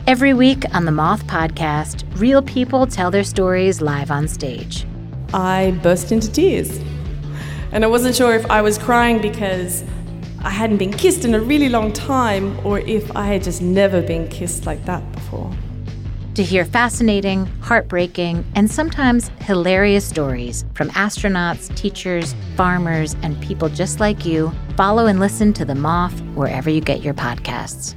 Every week on the Moth Podcast, real people tell their stories live on stage. I burst into tears. And I wasn't sure if I was crying because I hadn't been kissed in a really long time or if I had just never been kissed like that before. To hear fascinating, heartbreaking, and sometimes hilarious stories from astronauts, teachers, farmers, and people just like you, follow and listen to The Moth wherever you get your podcasts.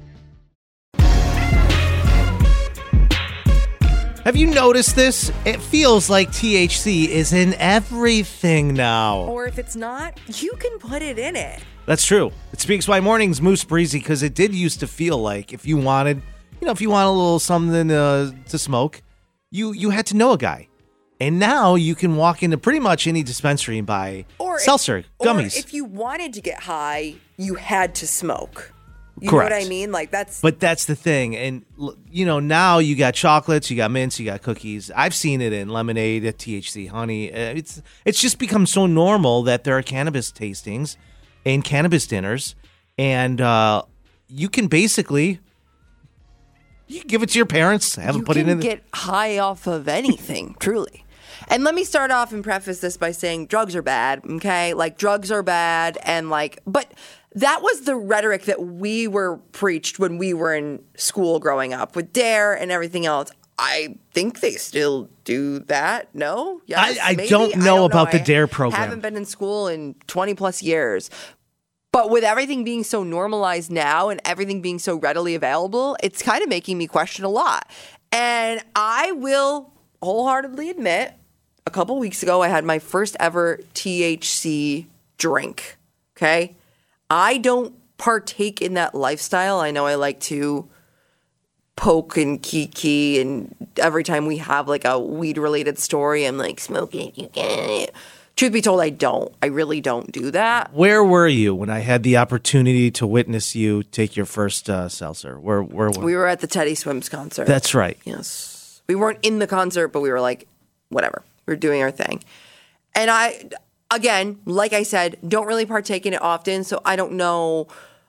Have you noticed this? It feels like THC is in everything now. Or if it's not, you can put it in it. That's true. It speaks why mornings Moose Breezy, because it did used to feel like if you wanted, if you want a little something to smoke, you had to know a guy. And now you can walk into pretty much any dispensary and buy seltzer, gummies. Or if you wanted to get high, you had to smoke. You Correct. know what I mean? But that's the thing. And, now you got chocolates, you got mints, you got cookies. I've seen it in lemonade, THC, honey. It's just become so normal that there are cannabis tastings and cannabis dinners. And you can basically, you can give it to your parents, have them put it in. You can get high off of anything, truly. And let me start off and preface this by saying drugs are bad, okay? Drugs are bad but that was the rhetoric that we were preached when we were in school growing up with DARE and everything else. I think they still do that. No? Yes, I maybe? don't know about the DARE program. I haven't been in school in 20 plus years. But with everything being so normalized now and everything being so readily available, it's kind of making me question a lot. And I will wholeheartedly admit, a couple weeks ago, I had my first ever THC drink. Okay? I don't partake in that lifestyle. I know I like to poke and kiki, and every time we have a weed-related story, I'm like, smoke it, you get it. Truth be told, I don't. I really don't do that. Where were you when I had the opportunity to witness you take your first seltzer? Where were we? Were at the Teddy Swims concert. That's right. Yes. We weren't in the concert, but we were whatever. We were doing our thing. And again, like I said, don't really partake in it often, so I don't know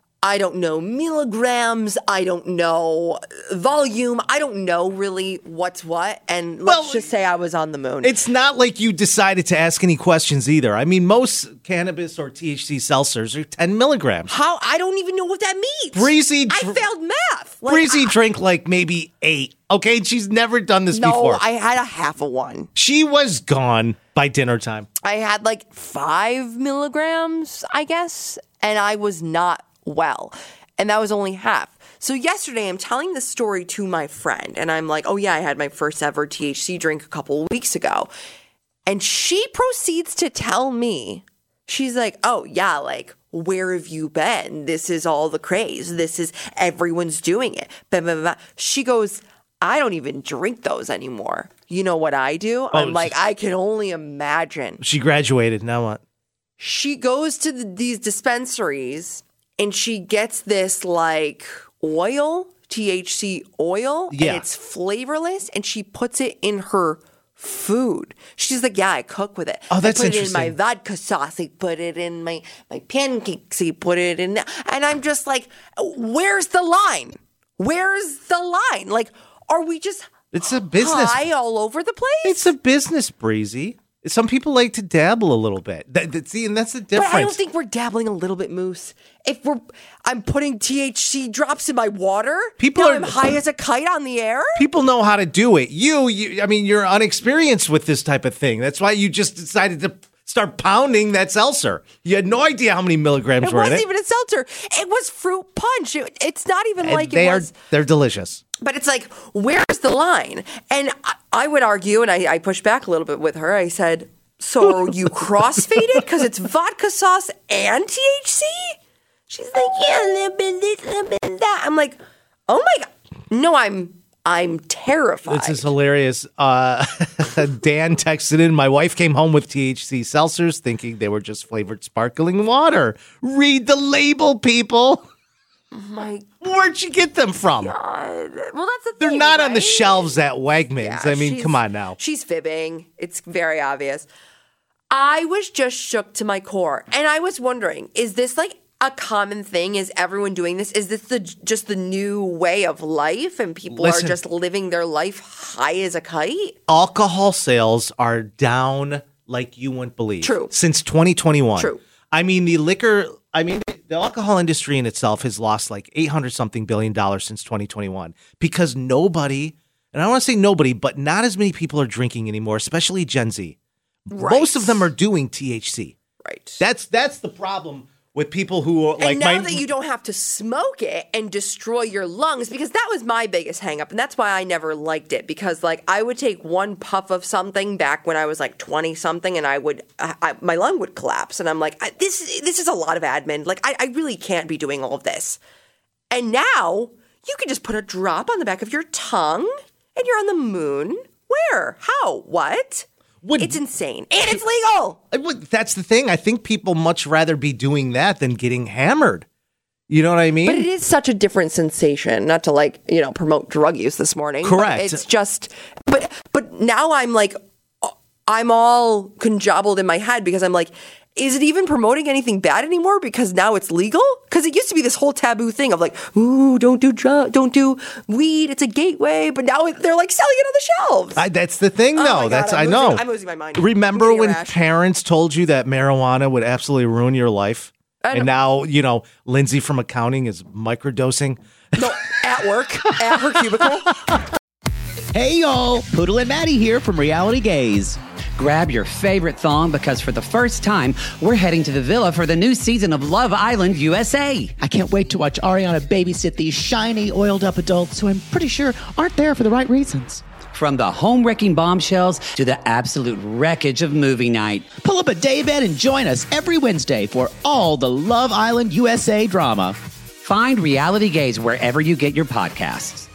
milligrams, I don't know volume, I don't know really what's what, and let's just say I was on the moon. It's not like you decided to ask any questions either. I mean, most cannabis or THC seltzers are 10 milligrams. How? I don't even know what that means. Breezy, I failed math. Breezy drank maybe 8. Okay, she's never done this before. No, I had a half of one. She was gone by dinner time. I had 5 milligrams, I guess, and I was not well. And that was only half. So yesterday, I'm telling this story to my friend, and I'm like, oh yeah, I had my first ever THC drink a couple of weeks ago. And she proceeds to tell me, she's like, oh yeah, where have you been? This is all the craze. This is, everyone's doing it. Blah, blah, blah. She goes, I don't even drink those anymore. You know what I do? I'm I can only imagine. She graduated. Now what? She goes to these dispensaries and she gets this oil, THC oil, and it's flavorless, and she puts it in her food. She's like, yeah, I cook with it. Oh, that's I put interesting. it in my vodka sauce. I put it in my pancakes. I put it in, and I'm just like, where's the line? Where's the line? Are we just it's a business high all over the place? It's a business, Breezy. Some people like to dabble a little bit. See, and that's the difference. But I don't think we're dabbling a little bit, Moose. I'm putting THC drops in my water. I'm high as a kite on the air. People know how to do it. You're unexperienced with this type of thing. That's why you just decided to start pounding that seltzer. You had no idea how many milligrams were in it. It wasn't even a seltzer. It was fruit punch. It's not even it was. They're delicious. But it's where's the line? And I would argue, and I pushed back a little bit with her. I said, so are you crossfaded? Because it's vodka sauce and THC? She's like, yeah, a little bit this, a little bit that. I'm like, oh my God. No, I'm terrified. This is hilarious. Dan texted in, my wife came home with THC seltzers thinking they were just flavored sparkling water. Read the label, people. Where'd you get them from? God. Well, that's the thing. They're not on the right? shelves at Wegmans. Yeah, I mean, come on now. She's fibbing. It's very obvious. I was just shook to my core. And I was wondering, is this a common thing? Is everyone doing this? Is this just the new way of life and people are just living their life high as a kite? Alcohol sales are down like you wouldn't believe. True. Since 2021. True. I mean, the alcohol industry in itself has lost like $800-something billion since 2021 because nobody, and I don't want to say nobody, but not as many people are drinking anymore, especially Gen Z. Right. Most of them are doing THC. Right. That's the problem with people who are like. And now that you don't have to smoke it and destroy your lungs, because that was my biggest hang up, and that's why I never liked it, because like I would take one puff of something back when I was like 20 something and my lung would collapse, and I'm like, this is a lot of admin. Like I really can't be doing all of this. And now you can just put a drop on the back of your tongue and you're on the moon. Where? How? What? It's insane. And it's legal. That's the thing. I think people much rather be doing that than getting hammered. You know what I mean? But it is such a different sensation, not to promote drug use this morning. Correct. It's just, but now I'm like, I'm all conjobbled in my head because I'm like, is it even promoting anything bad anymore because now it's legal? Because it used to be this whole taboo thing of like, ooh, don't do weed. It's a gateway. But now they're like selling it on the shelves. That's the thing, though. I'm losing my mind. Remember when parents told you that marijuana would absolutely ruin your life? And now, Lindsay from accounting is microdosing. No, at work, at her cubicle. Hey, y'all. Poodle and Maddie here from Reality Gaze. Grab your favorite thong because for the first time, we're heading to the villa for the new season of Love Island USA. I can't wait to watch Ariana babysit these shiny, oiled-up adults who I'm pretty sure aren't there for the right reasons. From the home-wrecking bombshells to the absolute wreckage of movie night. Pull up a daybed and join us every Wednesday for all the Love Island USA drama. Find Reality Gaze wherever you get your podcasts.